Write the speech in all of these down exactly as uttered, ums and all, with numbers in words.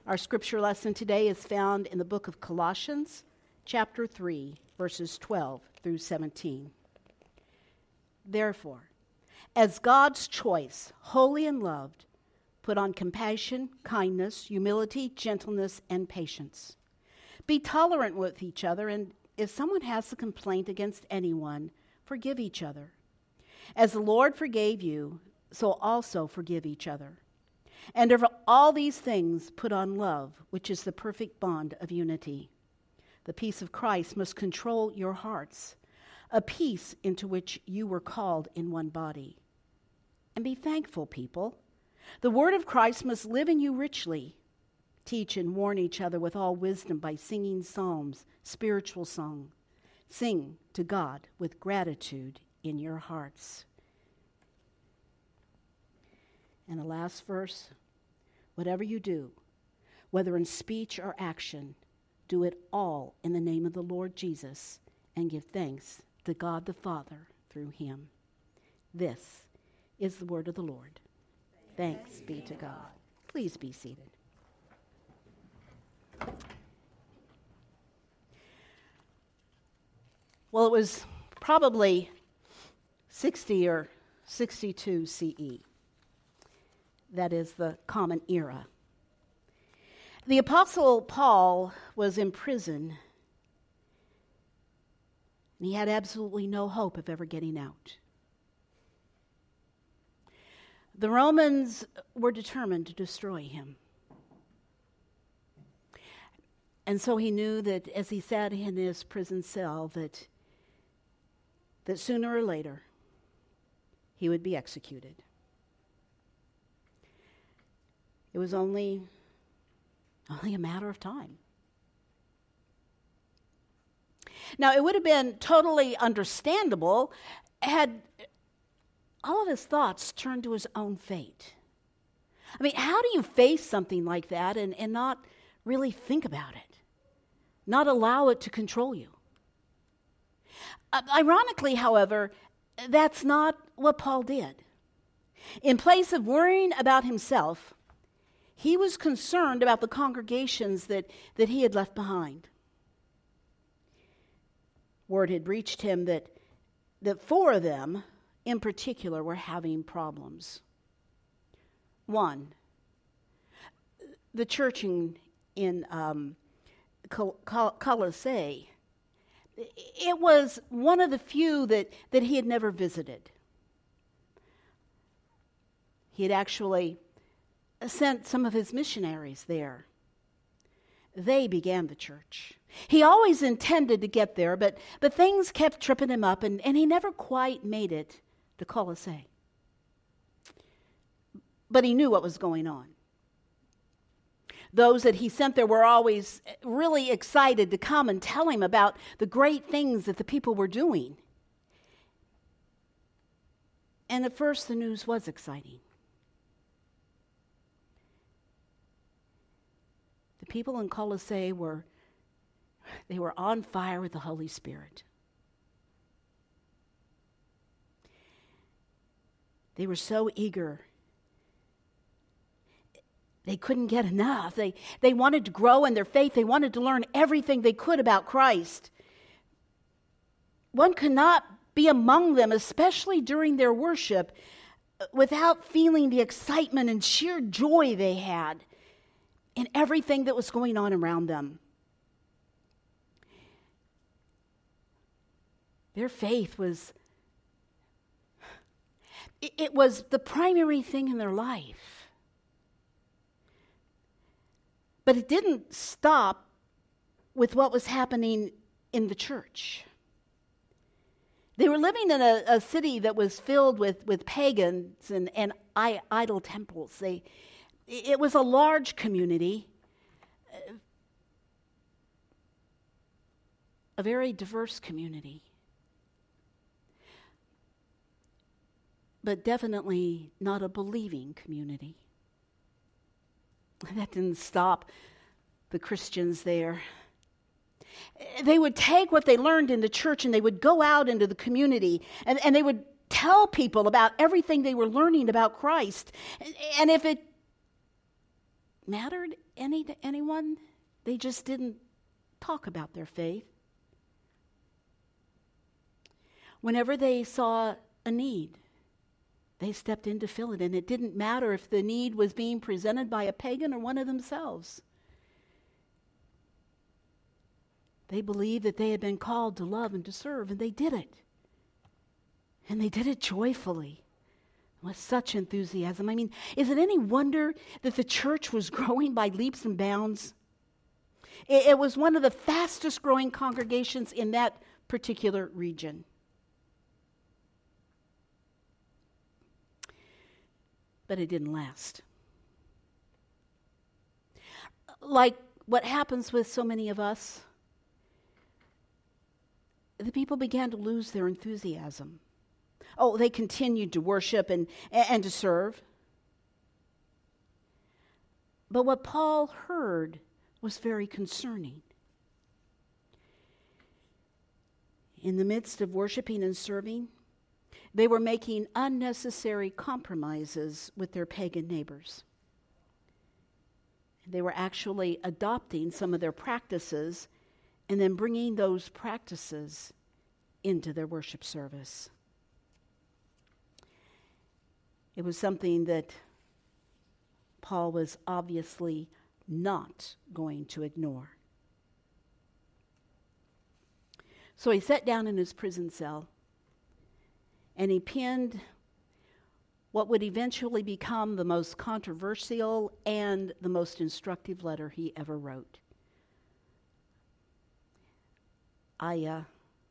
Our scripture lesson today is found in the book of Colossians, chapter three, verses twelve through seventeen. Therefore, as God's choice, holy and loved, put on compassion, kindness, humility, gentleness, and patience. Be tolerant with each other, and if someone has a complaint against anyone, forgive each other. As the Lord forgave you, so also forgive each other. And of all these things put on love, which is the perfect bond of unity. The peace of Christ must control your hearts, a peace into which you were called in one body. And be thankful, people. The word of Christ must live in you richly. Teach and warn each other with all wisdom by singing psalms, spiritual song. Sing to God with gratitude in your hearts. And the last verse, whatever you do, whether in speech or action, do it all in the name of the Lord Jesus and give thanks to God the Father through him. This is the word of the Lord. Thanks be to God. Please be seated. Well, it was probably sixty or sixty-two C E. That is the Common Era. The Apostle Paul was in prison, and he had absolutely no hope of ever getting out. The Romans were determined to destroy him. And so he knew that as he sat in his prison cell, that, that sooner or later he would be executed. It was only, only a matter of time. Now, it would have been totally understandable had all of his thoughts turned to his own fate. I mean, how do you face something like that and, and not really think about it? Not allow it to control you? Uh, ironically, however, that's not what Paul did. In place of worrying about himself, he was concerned about the congregations that, that he had left behind. Word had reached him that, that four of them, in particular, were having problems. One, the church in, in um, Col- Col- Colossae, it was one of the few that, that he had never visited. He had actually sent some of his missionaries there. They began the church. He always intended to get there, but, but things kept tripping him up, and, and he never quite made it to Colossae. But he knew what was going on. Those that he sent there were always really excited to come and tell him about the great things that the people were doing. And at first the news was exciting. The people in Colossae were, they were on fire with the Holy Spirit. They were so eager. They couldn't get enough. They, they wanted to grow in their faith. They wanted to learn everything they could about Christ. One could not be among them, especially during their worship, without feeling the excitement and sheer joy they had in everything that was going on around them. Their faith was, it, it was the primary thing in their life. But it didn't stop with what was happening in the church. They were living in a, a city that was filled with, with pagans and, and I, idol temples. They, it was a large community, a very diverse community, but definitely not a believing community. That didn't stop the Christians there. They would take what they learned in the church and they would go out into the community and, and they would tell people about everything they were learning about Christ. And if it mattered any to anyone. They just didn't talk about their faith. Whenever they saw a need, they stepped in to fill it, and it didn't matter if the need was being presented by a pagan or one of themselves. They believed that they had been called to love and to serve, and they did it. And they did it joyfully, with such enthusiasm. I mean, is it any wonder that the church was growing by leaps and bounds? It, it was one of the fastest growing congregations in that particular region. But it didn't last. Like what happens with so many of us, the people began to lose their enthusiasm. Oh, they continued to worship and, and to serve. But what Paul heard was very concerning. In the midst of worshiping and serving, they were making unnecessary compromises with their pagan neighbors. They were actually adopting some of their practices and then bringing those practices into their worship service. It was something that Paul was obviously not going to ignore. So he sat down in his prison cell and he penned what would eventually become the most controversial and the most instructive letter he ever wrote. I, uh,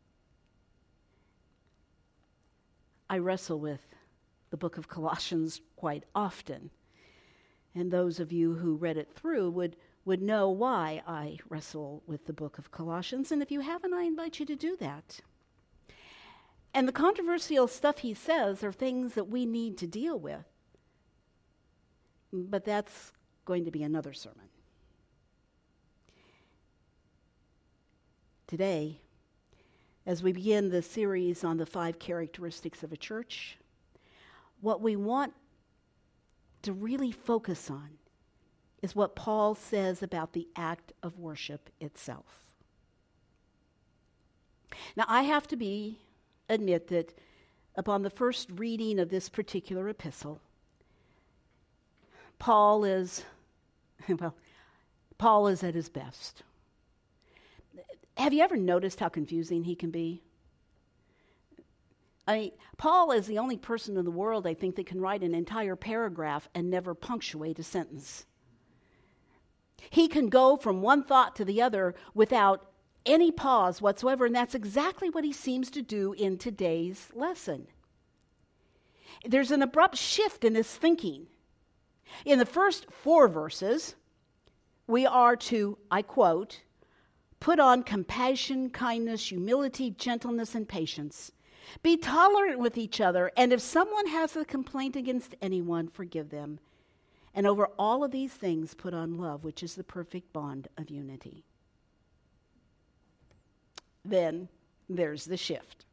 I wrestle with the book of Colossians quite often. And those of you who read it through would, would know why I wrestle with the book of Colossians. And if you haven't, I invite you to do that. And the controversial stuff he says are things that we need to deal with. But that's going to be another sermon. Today, as we begin the series on the five characteristics of a church, what we want to really focus on is what Paul says about the act of worship itself. Now, I have to be admit that upon the first reading of this particular epistle, Paul is, well, Paul is at his best. Have you ever noticed how confusing he can be? I mean, Paul is the only person in the world, I think, that can write an entire paragraph and never punctuate a sentence. He can go from one thought to the other without any pause whatsoever, and that's exactly what he seems to do in today's lesson. There's an abrupt shift in his thinking. In the first four verses, we are to, I quote, put on compassion, kindness, humility, gentleness, and patience. Be tolerant with each other, and if someone has a complaint against anyone, forgive them. And over all of these things, put on love, which is the perfect bond of unity. Then there's the shift.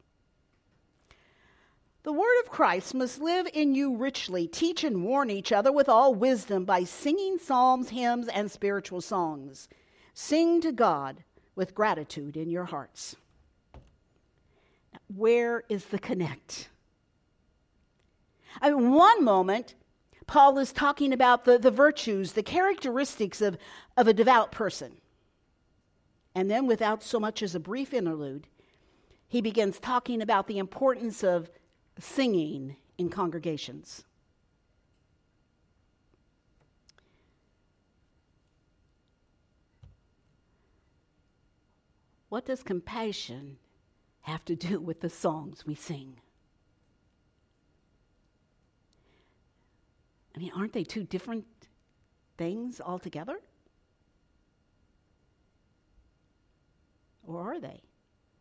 The word of Christ must live in you richly. Teach and warn each other with all wisdom by singing psalms, hymns, and spiritual songs. Sing to God with gratitude in your hearts. Now, where is the connect? I mean, one moment, Paul is talking about the, the virtues, the characteristics of, of a devout person. And then, without so much as a brief interlude, he begins talking about the importance of singing in congregations. What does compassion have to do with the songs we sing? I mean, aren't they two different things altogether? Or are they?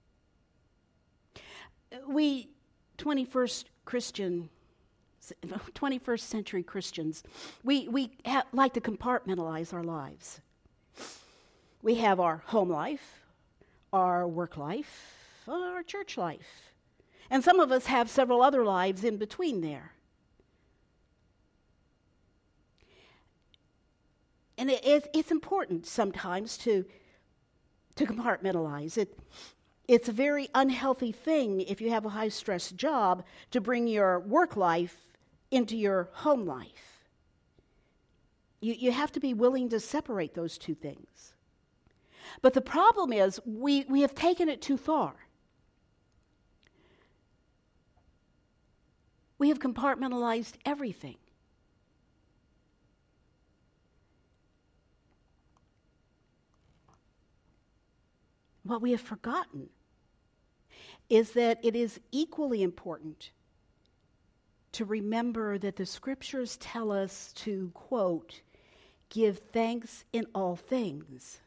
We twenty-first Christian, twenty-first century Christians, we, we ha- like to compartmentalize our lives. We have our home life, our work life, our church life. And some of us have several other lives in between there. and it, it, it's important sometimes to, to compartmentalize. It, it's a very unhealthy thing if you have a high-stress job to bring your work life into your home life. You, you have to be willing to separate those two things. But the problem is we, we have taken it too far. We have compartmentalized everything. What we have forgotten is that it is equally important to remember that the scriptures tell us to, quote, give thanks in all things.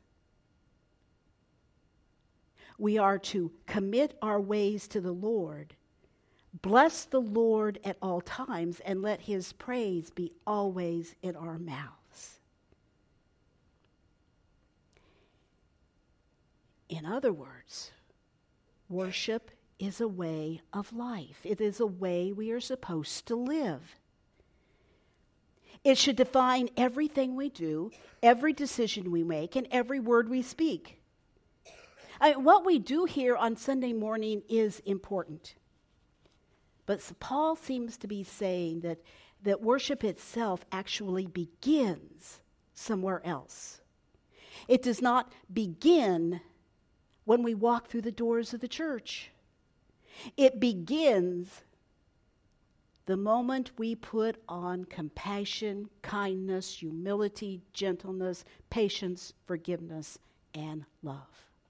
We are to commit our ways to the Lord, bless the Lord at all times, and let his praise be always in our mouths. In other words, worship is a way of life. It is a way we are supposed to live. It should define everything we do, every decision we make, and every word we speak. I mean, what we do here on Sunday morning is important. But Paul seems to be saying that, that worship itself actually begins somewhere else. It does not begin when we walk through the doors of the church. It begins the moment we put on compassion, kindness, humility, gentleness, patience, forgiveness, and love.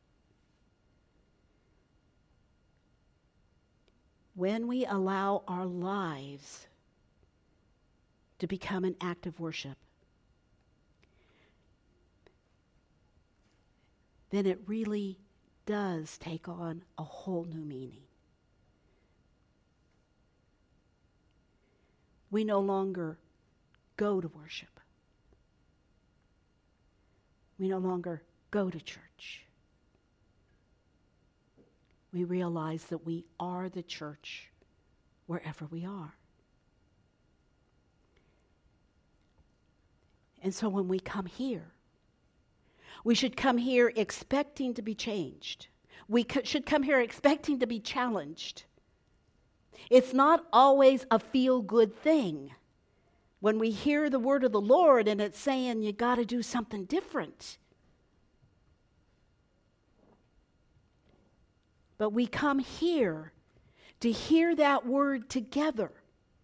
When we allow our lives to become an act of worship, then it really does take on a whole new meaning. We no longer go to worship. We no longer go to church. We realize that we are the church wherever we are. And so when we come here, we should come here expecting to be changed. We co- should come here expecting to be challenged. It's not always a feel-good thing when we hear the word of the Lord and it's saying you got to do something different. But we come here to hear that word together,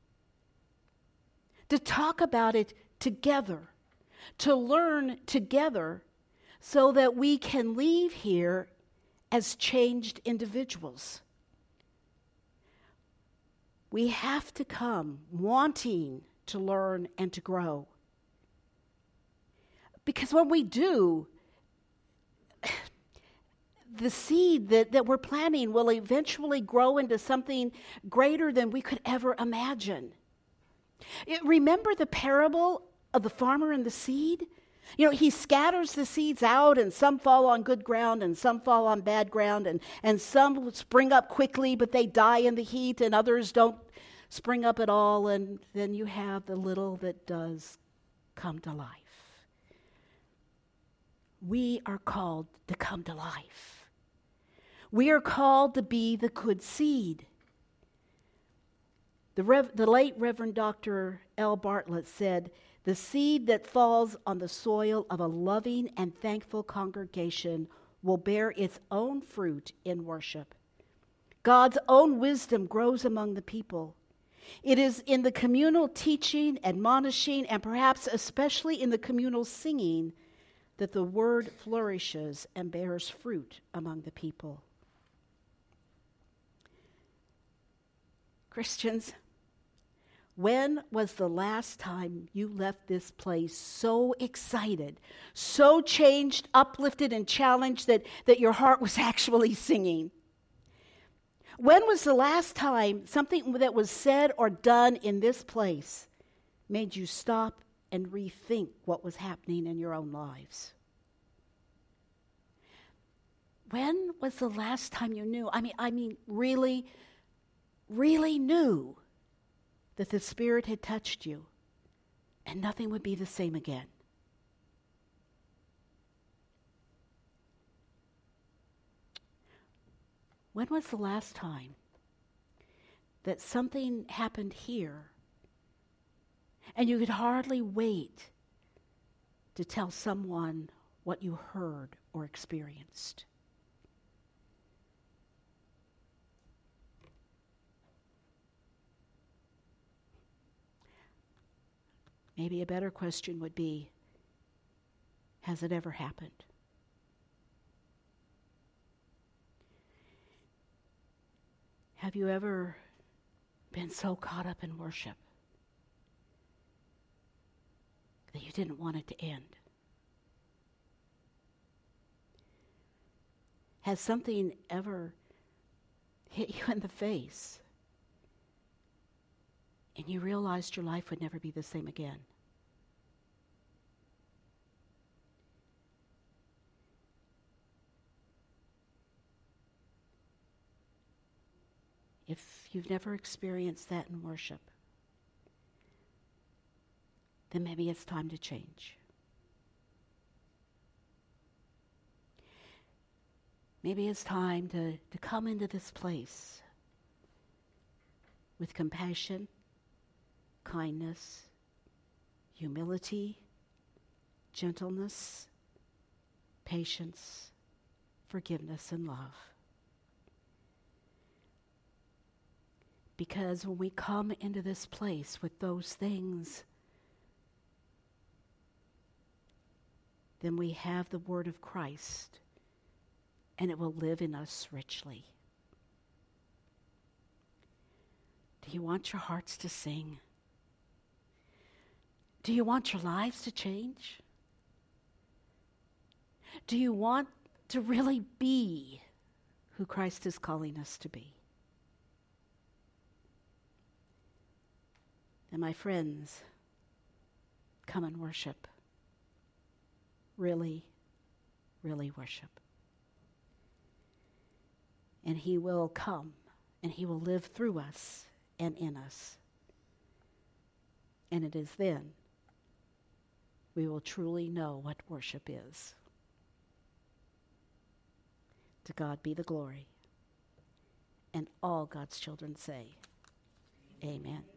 to talk about it together, to learn together so that we can leave here as changed individuals. We have to come wanting to learn and to grow. Because when we do, the seed that, that we're planting will eventually grow into something greater than we could ever imagine. It, remember the parable of the farmer and the seed? You know, he scatters the seeds out, and some fall on good ground, and some fall on bad ground, and, and some spring up quickly, but they die in the heat, and others don't spring up at all, and then you have the little that does come to life. We are called to come to life. We are called to be the good seed. The, Rev- the late Reverend Doctor L. Bartlett said, "The seed that falls on the soil of a loving and thankful congregation will bear its own fruit in worship. God's own wisdom grows among the people. It is in the communal teaching, admonishing, and perhaps especially in the communal singing that the word flourishes and bears fruit among the people." Christians, when was the last time you left this place so excited, so changed, uplifted, and challenged that, that your heart was actually singing? When was the last time something that was said or done in this place made you stop and rethink what was happening in your own lives? When was the last time you knew, I mean, I mean, really, really knew that the Spirit had touched you and nothing would be the same again? When was the last time that something happened here and you could hardly wait to tell someone what you heard or experienced? Maybe a better question would be, has it ever happened? Have you ever been so caught up in worship that you didn't want it to end? Has something ever hit you in the face and you realized your life would never be the same again? If you've never experienced that in worship, then maybe it's time to change. Maybe it's time to, to come into this place with compassion, kindness, humility, gentleness, patience, forgiveness, and love. Because when we come into this place with those things, then we have the word of Christ, and it will live in us richly. Do you want your hearts to sing? Do you want your lives to change? Do you want to really be who Christ is calling us to be? Then, my friends, come and worship. Really, really worship. And he will come, and he will live through us and in us. And it is then we will truly know what worship is. To God be the glory. And all God's children say, amen.